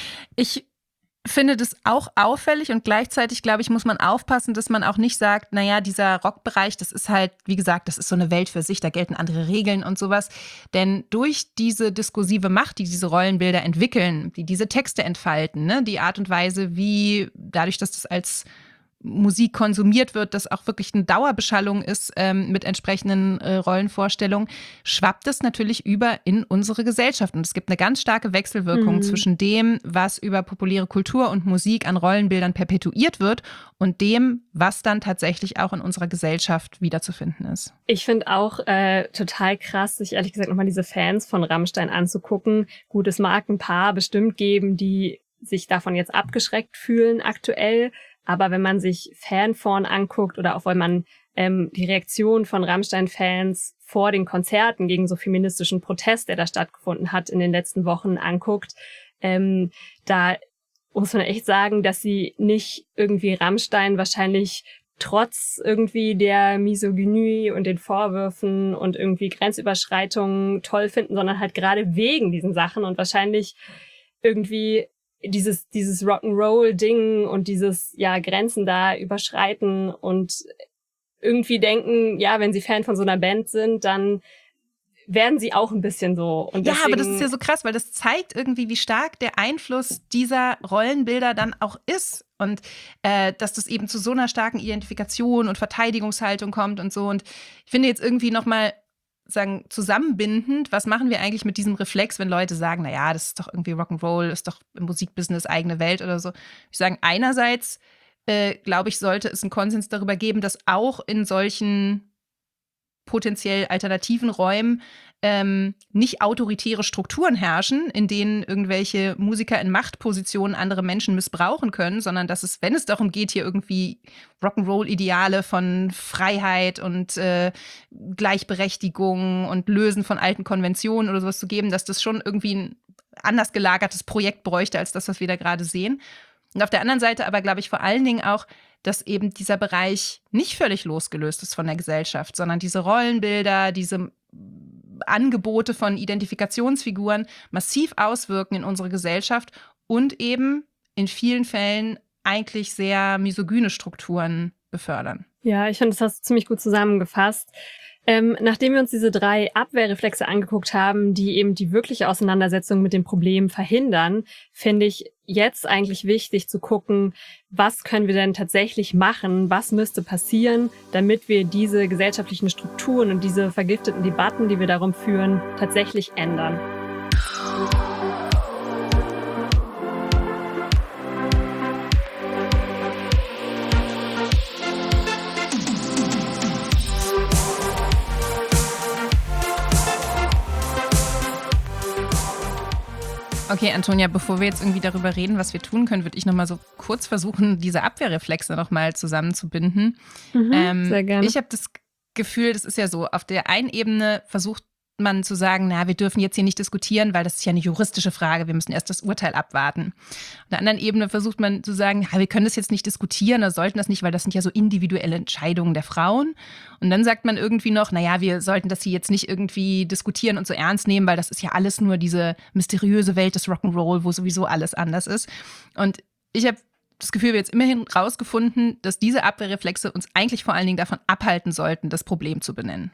Ich finde das auch auffällig und gleichzeitig, glaube ich, muss man aufpassen, dass man auch nicht sagt, naja, dieser Rockbereich, das ist halt, wie gesagt, das ist so eine Welt für sich, da gelten andere Regeln und sowas. Denn durch diese diskursive Macht, die diese Rollenbilder entwickeln, die diese Texte entfalten, ne, die Art und Weise, wie dadurch, dass das als Musik konsumiert wird, das auch wirklich eine Dauerbeschallung ist ähm, mit entsprechenden äh, Rollenvorstellungen, schwappt es natürlich über in unsere Gesellschaft. Und es gibt eine ganz starke Wechselwirkung mhm. zwischen dem, was über populäre Kultur und Musik an Rollenbildern perpetuiert wird und dem, was dann tatsächlich auch in unserer Gesellschaft wiederzufinden ist. Ich finde auch äh, total krass, sich ehrlich gesagt nochmal diese Fans von Rammstein anzugucken. Gut, es mag ein paar bestimmt geben, die sich davon jetzt abgeschreckt fühlen aktuell. Aber wenn man sich Fanforen anguckt oder auch wenn man ähm, die Reaktion von Rammstein-Fans vor den Konzerten gegen so feministischen Protest, der da stattgefunden hat in den letzten Wochen, anguckt, ähm, da muss man echt sagen, dass sie nicht irgendwie Rammstein wahrscheinlich trotz irgendwie der Misogynie und den Vorwürfen und irgendwie Grenzüberschreitungen toll finden, sondern halt gerade wegen diesen Sachen und wahrscheinlich irgendwie dieses dieses Rock'n'Roll-Ding und dieses ja Grenzen da überschreiten und irgendwie denken, ja, wenn sie Fan von so einer Band sind, dann werden sie auch ein bisschen so. Und ja, deswegen, aber das ist ja so krass, weil das zeigt irgendwie, wie stark der Einfluss dieser Rollenbilder dann auch ist. Und äh, dass das eben zu so einer starken Identifikation und Verteidigungshaltung kommt und so. Und ich finde jetzt irgendwie nochmal sagen, zusammenbindend, was machen wir eigentlich mit diesem Reflex, wenn Leute sagen, naja, das ist doch irgendwie Rock'n'Roll, ist doch im Musikbusiness eigene Welt oder so. Ich sage, einerseits, äh, glaube ich, sollte es einen Konsens darüber geben, dass auch in solchen potenziell alternativen Räumen ähm, nicht autoritäre Strukturen herrschen, in denen irgendwelche Musiker in Machtpositionen andere Menschen missbrauchen können, sondern dass es, wenn es darum geht, hier irgendwie Rock'n'Roll-Ideale von Freiheit und äh, Gleichberechtigung und Lösen von alten Konventionen oder sowas zu geben, dass das schon irgendwie ein anders gelagertes Projekt bräuchte, als das, was wir da gerade sehen. Und auf der anderen Seite aber, glaube ich, vor allen Dingen auch, dass eben dieser Bereich nicht völlig losgelöst ist von der Gesellschaft, sondern diese Rollenbilder, diese Angebote von Identifikationsfiguren massiv auswirken in unsere Gesellschaft und eben in vielen Fällen eigentlich sehr misogyne Strukturen befördern. Ja, ich finde, das hast du ziemlich gut zusammengefasst. Ähm, nachdem wir uns diese drei Abwehrreflexe angeguckt haben, die eben die wirkliche Auseinandersetzung mit dem Problem verhindern, finde ich jetzt eigentlich wichtig zu gucken, was können wir denn tatsächlich machen, was müsste passieren, damit wir diese gesellschaftlichen Strukturen und diese vergifteten Debatten, die wir darum führen, tatsächlich ändern. Okay, Antonia, bevor wir jetzt irgendwie darüber reden, was wir tun können, würde ich noch mal so kurz versuchen, diese Abwehrreflexe noch mal zusammenzubinden. Mhm, ähm, sehr gerne. Ich habe das Gefühl, das ist ja so, auf der einen Ebene versucht man zu sagen, na, wir dürfen jetzt hier nicht diskutieren, weil das ist ja eine juristische Frage, wir müssen erst das Urteil abwarten. Auf der anderen Ebene versucht man zu sagen, ja, wir können das jetzt nicht diskutieren oder sollten das nicht, weil das sind ja so individuelle Entscheidungen der Frauen. Und dann sagt man irgendwie noch, naja, wir sollten das hier jetzt nicht irgendwie diskutieren und so ernst nehmen, weil das ist ja alles nur diese mysteriöse Welt des Rock'n'Roll, wo sowieso alles anders ist. Und ich habe das Gefühl, wir haben jetzt immerhin rausgefunden, dass diese Abwehrreflexe uns eigentlich vor allen Dingen davon abhalten sollten, das Problem zu benennen.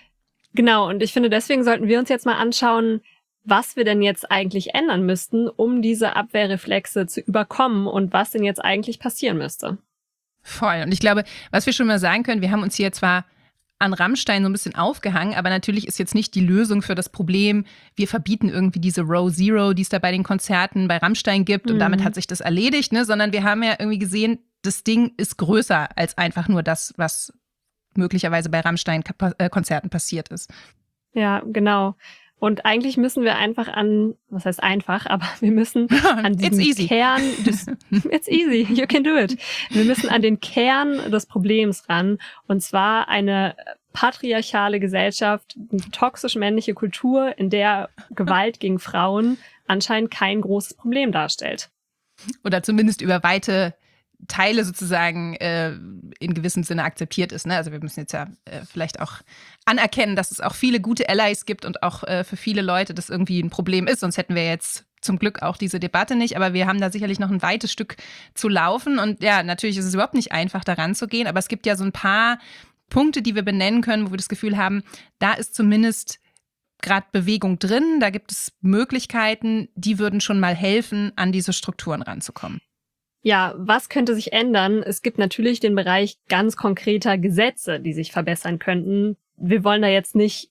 Genau, und ich finde, deswegen sollten wir uns jetzt mal anschauen, was wir denn jetzt eigentlich ändern müssten, um diese Abwehrreflexe zu überkommen und was denn jetzt eigentlich passieren müsste. Voll. Und ich glaube, was wir schon mal sagen können, wir haben uns hier zwar an Rammstein so ein bisschen aufgehangen, aber natürlich ist jetzt nicht die Lösung für das Problem, wir verbieten irgendwie diese Row Zero, die es da bei den Konzerten bei Rammstein gibt und mhm. damit hat sich das erledigt, ne? Sondern wir haben ja irgendwie gesehen, das Ding ist größer als einfach nur das, was möglicherweise bei Rammstein-Konzerten passiert ist. Ja, genau. Und eigentlich müssen wir einfach an, was heißt einfach, aber wir müssen an diesem It's easy. Kern des, it's easy, you can do it. Wir müssen an den Kern des Problems ran, und zwar eine patriarchale Gesellschaft, eine toxisch männliche Kultur, in der Gewalt gegen Frauen anscheinend kein großes Problem darstellt. Oder zumindest über weite Teile sozusagen äh, in gewissem Sinne akzeptiert ist. Ne? Also wir müssen jetzt ja äh, vielleicht auch anerkennen, dass es auch viele gute Allies gibt und auch äh, für viele Leute das irgendwie ein Problem ist. Sonst hätten wir jetzt zum Glück auch diese Debatte nicht. Aber wir haben da sicherlich noch ein weites Stück zu laufen. Und ja, natürlich ist es überhaupt nicht einfach, daran zu gehen. Aber es gibt ja so ein paar Punkte, die wir benennen können, wo wir das Gefühl haben, da ist zumindest gerade Bewegung drin. Da gibt es Möglichkeiten, die würden schon mal helfen, an diese Strukturen ranzukommen. Ja, was könnte sich ändern? Es gibt natürlich den Bereich ganz konkreter Gesetze, die sich verbessern könnten. Wir wollen da jetzt nicht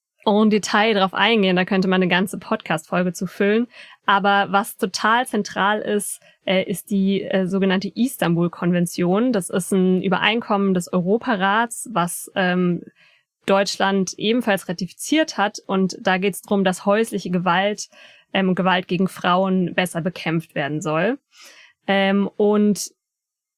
en Detail drauf eingehen, da könnte man eine ganze Podcast-Folge zu füllen. Aber was total zentral ist, äh, ist die äh, sogenannte Istanbul-Konvention. Das ist ein Übereinkommen des Europarats, was ähm, Deutschland ebenfalls ratifiziert hat. Und da geht es darum, dass häusliche Gewalt ähm, Gewalt gegen Frauen besser bekämpft werden soll. Ähm, und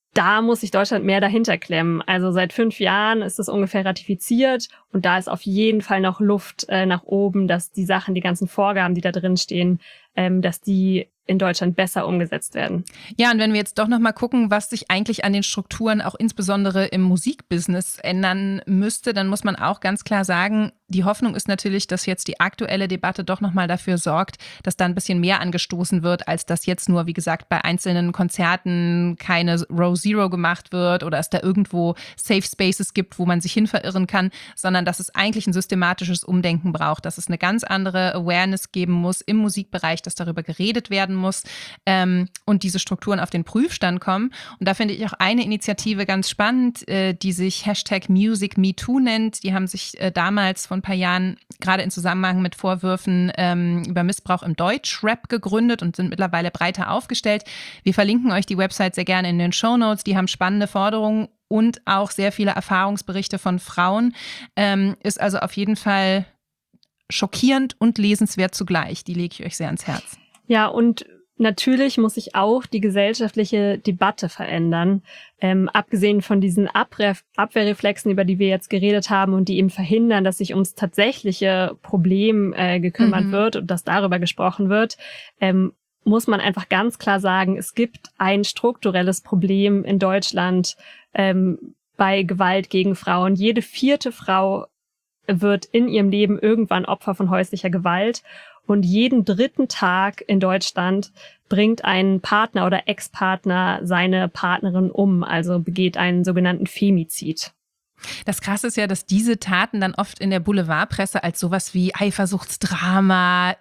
da muss sich Deutschland mehr dahinter klemmen. Also seit fünf Jahren ist das ungefähr ratifiziert und da ist auf jeden Fall noch Luft äh, nach oben, dass die Sachen, die ganzen Vorgaben, die da drin stehen, ähm, dass die in Deutschland besser umgesetzt werden. Ja, und wenn wir jetzt doch noch mal gucken, was sich eigentlich an den Strukturen auch insbesondere im Musikbusiness ändern müsste, dann muss man auch ganz klar sagen, die Hoffnung ist natürlich, dass jetzt die aktuelle Debatte doch noch mal dafür sorgt, dass da ein bisschen mehr angestoßen wird, als dass jetzt nur, wie gesagt, bei einzelnen Konzerten keine Row Zero gemacht wird oder es da irgendwo Safe Spaces gibt, wo man sich hin verirren kann, sondern dass es eigentlich ein systematisches Umdenken braucht, dass es eine ganz andere Awareness geben muss im Musikbereich, dass darüber geredet werden muss ähm, und diese Strukturen auf den Prüfstand kommen. Und da finde ich auch eine Initiative ganz spannend, äh, die sich Hashtag Music Me Too nennt. Die haben sich äh, damals vor ein paar Jahren gerade in Zusammenhang mit Vorwürfen ähm, über Missbrauch im Deutschrap gegründet und sind mittlerweile breiter aufgestellt. Wir verlinken euch die Website sehr gerne in den Shownotes. Die haben spannende Forderungen und auch sehr viele Erfahrungsberichte von Frauen. Ähm, ist also auf jeden Fall schockierend und lesenswert zugleich. Die lege ich euch sehr ans Herz. Ja, und natürlich muss sich auch die gesellschaftliche Debatte verändern. Ähm, abgesehen von diesen Abwehr- Abwehrreflexen, über die wir jetzt geredet haben und die eben verhindern, dass sich ums tatsächliche Problem äh, gekümmert mhm. wird und dass darüber gesprochen wird, ähm, muss man einfach ganz klar sagen, es gibt ein strukturelles Problem in Deutschland ähm, bei Gewalt gegen Frauen. Jede vierte Frau wird in ihrem Leben irgendwann Opfer von häuslicher Gewalt. Und jeden dritten Tag in Deutschland bringt ein Partner oder Ex-Partner seine Partnerin um, also begeht einen sogenannten Femizid. Das Krasse ist ja, dass diese Taten dann oft in der Boulevardpresse als sowas wie Eifersuchtsdrama,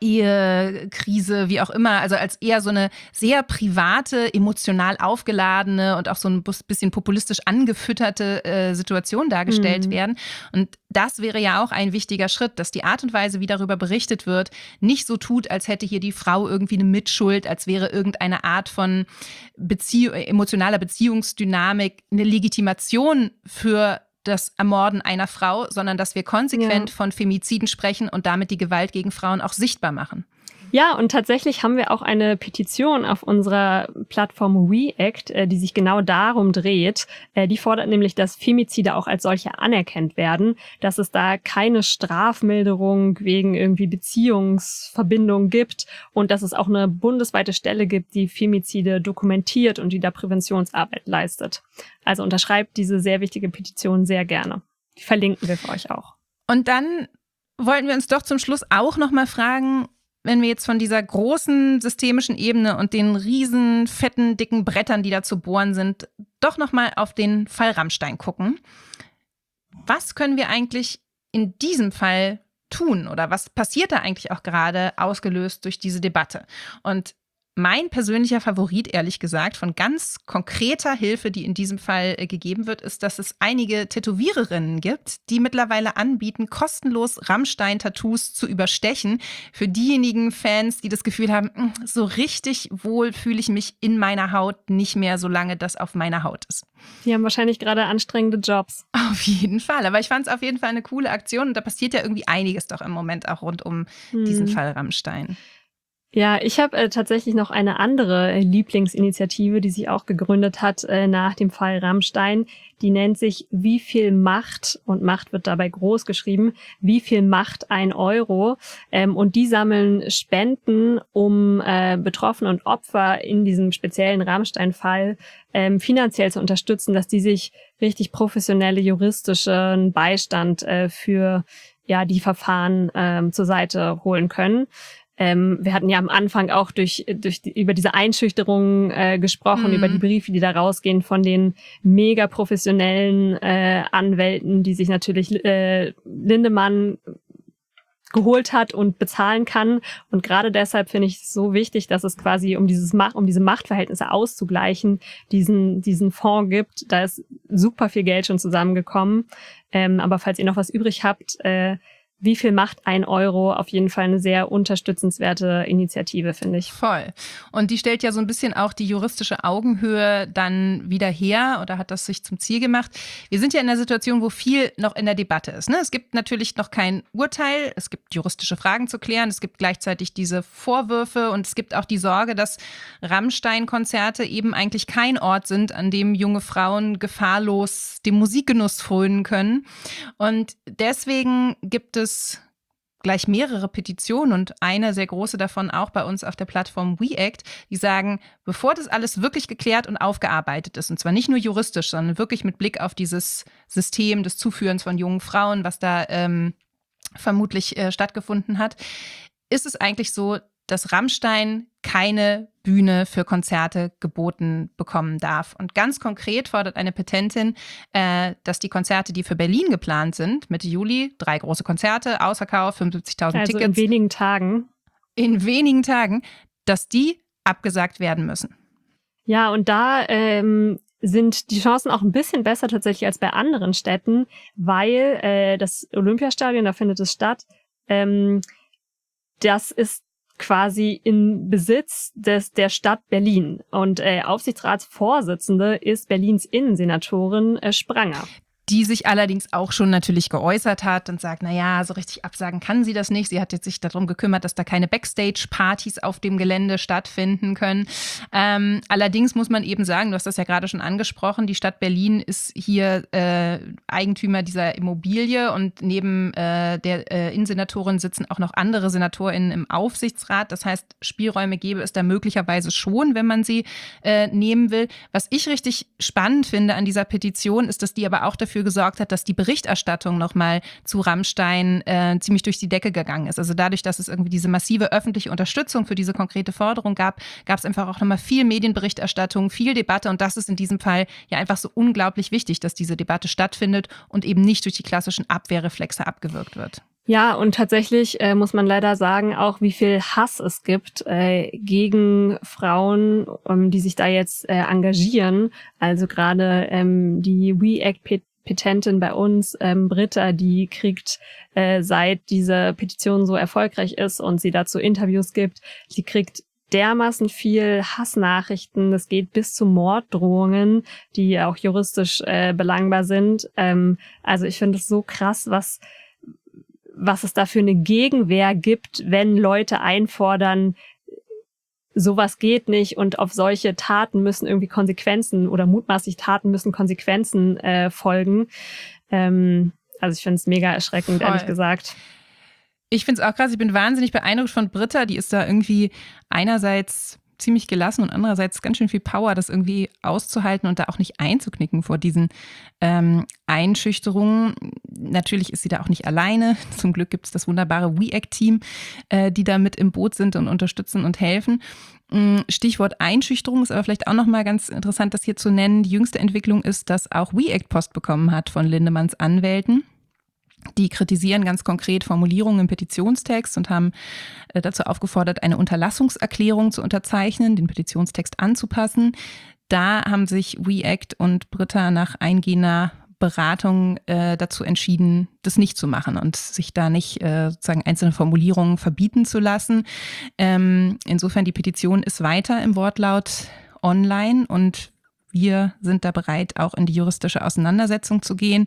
Ehekrise, wie auch immer, also als eher so eine sehr private, emotional aufgeladene und auch so ein bisschen populistisch angefütterte äh, Situation dargestellt mhm. werden. Und das wäre ja auch ein wichtiger Schritt, dass die Art und Weise, wie darüber berichtet wird, nicht so tut, als hätte hier die Frau irgendwie eine Mitschuld, als wäre irgendeine Art von Bezie- emotionaler Beziehungsdynamik eine Legitimation für das Ermorden einer Frau, sondern dass wir konsequent ja. von Femiziden sprechen und damit die Gewalt gegen Frauen auch sichtbar machen. Ja, und tatsächlich haben wir auch eine Petition auf unserer Plattform WeAct, die sich genau darum dreht. Die fordert nämlich, dass Femizide auch als solche anerkannt werden, dass es da keine Strafmilderung wegen irgendwie Beziehungsverbindung gibt und dass es auch eine bundesweite Stelle gibt, die Femizide dokumentiert und die da Präventionsarbeit leistet. Also unterschreibt diese sehr wichtige Petition sehr gerne. Die verlinken wir für euch auch. Und dann wollten wir uns doch zum Schluss auch noch mal fragen, wenn wir jetzt von dieser großen systemischen Ebene und den riesen, fetten, dicken Brettern, die da zu bohren sind, doch noch mal auf den Fall Rammstein gucken. Was können wir eigentlich in diesem Fall tun oder was passiert da eigentlich auch gerade ausgelöst durch diese Debatte? Und mein persönlicher Favorit, ehrlich gesagt, von ganz konkreter Hilfe, die in diesem Fall äh, gegeben wird, ist, dass es einige Tätowiererinnen gibt, die mittlerweile anbieten, kostenlos Rammstein-Tattoos zu überstechen. Für diejenigen Fans, die das Gefühl haben, so richtig wohl fühle ich mich in meiner Haut nicht mehr, solange das auf meiner Haut ist. Die haben wahrscheinlich gerade anstrengende Jobs. Auf jeden Fall. Aber ich fand es auf jeden Fall eine coole Aktion. Und da passiert ja irgendwie einiges doch im Moment auch rund um hm. diesen Fall Rammstein. Ja, ich habe äh, tatsächlich noch eine andere äh, Lieblingsinitiative, die sich auch gegründet hat äh, nach dem Fall Rammstein. Die nennt sich Wie viel Macht, und Macht wird dabei groß geschrieben, wie viel Macht ein Euro. Ähm, und die sammeln Spenden, um äh, Betroffene und Opfer in diesem speziellen Rammstein-Fall ähm, finanziell zu unterstützen, dass die sich richtig professionelle juristischen Beistand äh, für ja die Verfahren ähm, zur Seite holen können. Ähm, wir hatten ja am Anfang auch durch, durch die, über diese Einschüchterung äh, gesprochen, mhm. über die Briefe, die da rausgehen von den mega professionellen äh, Anwälten, die sich natürlich äh, Lindemann geholt hat und bezahlen kann. Und gerade deshalb finde ich es so wichtig, dass es quasi, um dieses Macht, um diese Machtverhältnisse auszugleichen, diesen, diesen Fonds gibt. Da ist super viel Geld schon zusammengekommen. Ähm, aber falls ihr noch was übrig habt, äh, wie viel macht ein Euro? Auf jeden Fall eine sehr unterstützenswerte Initiative, finde ich. Voll. Und die stellt ja so ein bisschen auch die juristische Augenhöhe dann wieder her oder hat das sich zum Ziel gemacht. Wir sind ja in einer Situation, wo viel noch in der Debatte ist. Ne? Es gibt natürlich noch kein Urteil, es gibt juristische Fragen zu klären, es gibt gleichzeitig diese Vorwürfe und es gibt auch die Sorge, dass Rammstein-Konzerte eben eigentlich kein Ort sind, an dem junge Frauen gefahrlos dem Musikgenuss frönen können. Und deswegen gibt es gleich mehrere Petitionen und eine sehr große davon auch bei uns auf der Plattform WeAct, die sagen, bevor das alles wirklich geklärt und aufgearbeitet ist, und zwar nicht nur juristisch, sondern wirklich mit Blick auf dieses System des Zuführens von jungen Frauen, was da ähm, vermutlich äh, stattgefunden hat, ist es eigentlich so, dass Rammstein keine Bühne für Konzerte geboten bekommen darf. Und ganz konkret fordert eine Petentin, äh, dass die Konzerte, die für Berlin geplant sind, Mitte Juli, drei große Konzerte, Ausverkauf, fünfundsiebzigtausend Also Tickets. in wenigen Tagen. In wenigen Tagen, dass die abgesagt werden müssen. Ja, und da ähm, sind die Chancen auch ein bisschen besser tatsächlich als bei anderen Städten, weil äh, das Olympiastadion, da findet es statt, ähm, das ist quasi in Besitz des der Stadt Berlin. Und äh, Aufsichtsratsvorsitzende ist Berlins Innensenatorin äh, Spranger. Die sich allerdings auch schon natürlich geäußert hat und sagt, naja, so richtig absagen kann sie das nicht. Sie hat jetzt sich darum gekümmert, dass da keine Backstage-Partys auf dem Gelände stattfinden können. Ähm, allerdings muss man eben sagen, du hast das ja gerade schon angesprochen, die Stadt Berlin ist hier äh, Eigentümer dieser Immobilie und neben äh, der äh, Innensenatorin sitzen auch noch andere SenatorInnen im Aufsichtsrat. Das heißt, Spielräume gäbe es da möglicherweise schon, wenn man sie äh, nehmen will. Was ich richtig spannend finde an dieser Petition ist, dass die aber auch dafür gesorgt hat, dass die Berichterstattung nochmal zu Rammstein äh, ziemlich durch die Decke gegangen ist. Also dadurch, dass es irgendwie diese massive öffentliche Unterstützung für diese konkrete Forderung gab, gab es einfach auch nochmal viel Medienberichterstattung, viel Debatte und das ist in diesem Fall ja einfach so unglaublich wichtig, dass diese Debatte stattfindet und eben nicht durch die klassischen Abwehrreflexe abgewürgt wird. Ja, und tatsächlich äh, muss man leider sagen, auch wie viel Hass es gibt äh, gegen Frauen, ähm, die sich da jetzt äh, engagieren. Also gerade ähm, die WeAct Petentin bei uns, ähm, Britta, die kriegt, äh, seit diese Petition so erfolgreich ist und sie dazu Interviews gibt, sie kriegt dermaßen viel Hassnachrichten. Es geht bis zu Morddrohungen, die auch juristisch äh, belangbar sind. Ähm, also ich finde es so krass, was was es da für eine Gegenwehr gibt, wenn Leute einfordern, sowas geht nicht und auf solche Taten müssen irgendwie Konsequenzen oder mutmaßlich Taten müssen Konsequenzen äh, folgen. Ähm, also ich finde es mega erschreckend, Voll. Ehrlich gesagt. Ich finde es auch krass, ich bin wahnsinnig beeindruckt von Britta, die ist da irgendwie einerseits ziemlich gelassen und andererseits ganz schön viel Power, das irgendwie auszuhalten und da auch nicht einzuknicken vor diesen ähm, Einschüchterungen. Natürlich ist sie da auch nicht alleine. Zum Glück gibt es das wunderbare WeAct-Team, äh, die da mit im Boot sind und unterstützen und helfen. Stichwort Einschüchterung ist aber vielleicht auch nochmal ganz interessant, das hier zu nennen. Die jüngste Entwicklung ist, dass auch WeAct Post bekommen hat von Lindemanns Anwälten. Die kritisieren ganz konkret Formulierungen im Petitionstext und haben dazu aufgefordert, eine Unterlassungserklärung zu unterzeichnen, den Petitionstext anzupassen. Da haben sich WeAct und Britta nach eingehender Beratung äh, dazu entschieden, das nicht zu machen und sich da nicht äh, sozusagen einzelne Formulierungen verbieten zu lassen. Ähm, insofern, die Petition ist weiter im Wortlaut online und wir sind da bereit, auch in die juristische Auseinandersetzung zu gehen.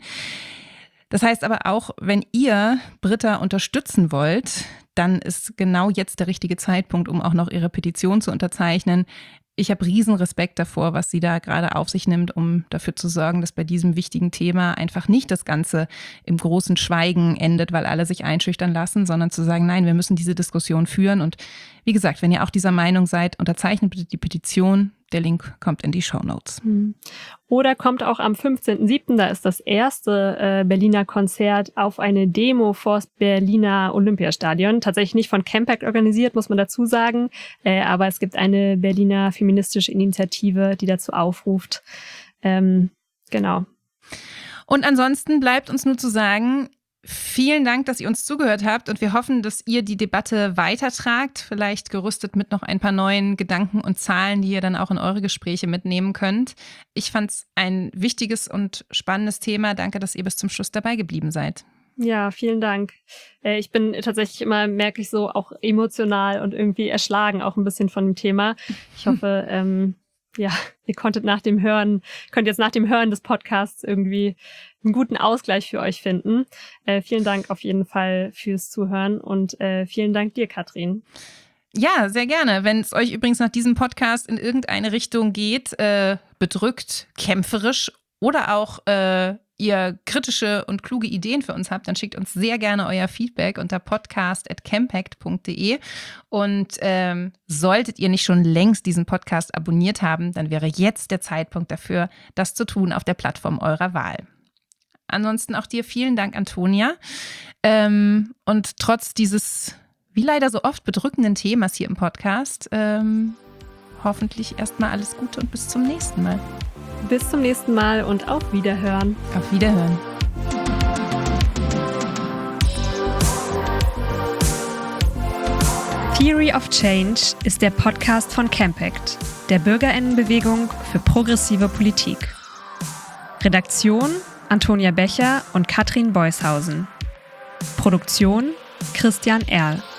Das heißt aber auch, wenn ihr Britta unterstützen wollt, dann ist genau jetzt der richtige Zeitpunkt, um auch noch ihre Petition zu unterzeichnen. Ich habe riesen Respekt davor, was sie da gerade auf sich nimmt, um dafür zu sorgen, dass bei diesem wichtigen Thema einfach nicht das Ganze im großen Schweigen endet, weil alle sich einschüchtern lassen, sondern zu sagen, nein, wir müssen diese Diskussion führen. Und wie gesagt, wenn ihr auch dieser Meinung seid, unterzeichnet bitte die Petition. Der Link kommt in die Shownotes. Oder kommt auch am fünfzehnten siebten, da ist das erste äh, Berliner Konzert auf eine Demo vor das Berliner Olympiastadion. Tatsächlich nicht von Campact organisiert, muss man dazu sagen. Äh, aber es gibt eine Berliner feministische Initiative, die dazu aufruft. Ähm, genau. Und ansonsten bleibt uns nur zu sagen, vielen Dank, dass ihr uns zugehört habt und wir hoffen, dass ihr die Debatte weitertragt, vielleicht gerüstet mit noch ein paar neuen Gedanken und Zahlen, die ihr dann auch in eure Gespräche mitnehmen könnt. Ich fand es ein wichtiges und spannendes Thema. Danke, dass ihr bis zum Schluss dabei geblieben seid. Ja, vielen Dank. Äh, ich bin tatsächlich immer, merke ich so, auch emotional und irgendwie erschlagen auch ein bisschen von dem Thema. Ich hoffe, ähm, ja, ihr konntet nach dem Hören, könnt jetzt nach dem Hören des Podcasts irgendwie einen guten Ausgleich für euch finden. Äh, vielen Dank auf jeden Fall fürs Zuhören und äh, vielen Dank dir, Katrin. Ja, sehr gerne. Wenn es euch übrigens nach diesem Podcast in irgendeine Richtung geht, äh, bedrückt, kämpferisch oder auch äh, ihr kritische und kluge Ideen für uns habt, dann schickt uns sehr gerne euer Feedback unter podcast at campact punkt de. Und ähm, solltet ihr nicht schon längst diesen Podcast abonniert haben, dann wäre jetzt der Zeitpunkt dafür, das zu tun auf der Plattform eurer Wahl. Ansonsten auch dir vielen Dank, Antonia. Ähm, und trotz dieses, wie leider so oft, bedrückenden Themas hier im Podcast, ähm, hoffentlich erstmal alles Gute und bis zum nächsten Mal. Bis zum nächsten Mal und auf Wiederhören. Auf Wiederhören. Theory of Change ist der Podcast von Campact, der BürgerInnenbewegung für progressive Politik. Redaktion Antonia Becher und Katrin Beushausen. Produktion Christian Erl.